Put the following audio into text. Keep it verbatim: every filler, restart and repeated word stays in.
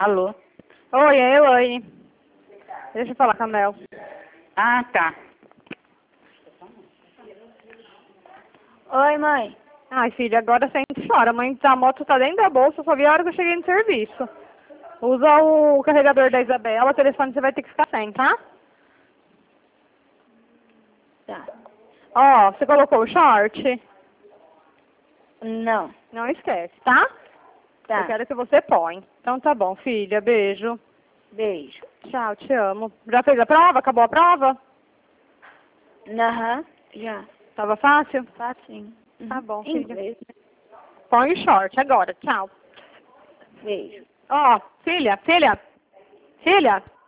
Alô? Oi, é Elaine. Deixa eu falar com a Mel. Ah, tá. Oi, mãe. Ai, filha, agora sente fora. A mãe da moto tá dentro da bolsa, só vi a hora que eu cheguei no serviço. Usa o carregador da Isabela, o telefone você vai ter que ficar sem, tá? Tá. Ó, você colocou o short? Não. Não esquece, tá? Tá. Eu quero que você põe. Então tá bom, filha. Beijo. Beijo. Tchau, te amo. Já fez a prova? Acabou a prova? Aham. Já. Tava fácil? Facinho. Tá Uhum. bom, filha. Inglês. Põe o short agora. Tchau. Beijo. Ó, filha, filha, filha.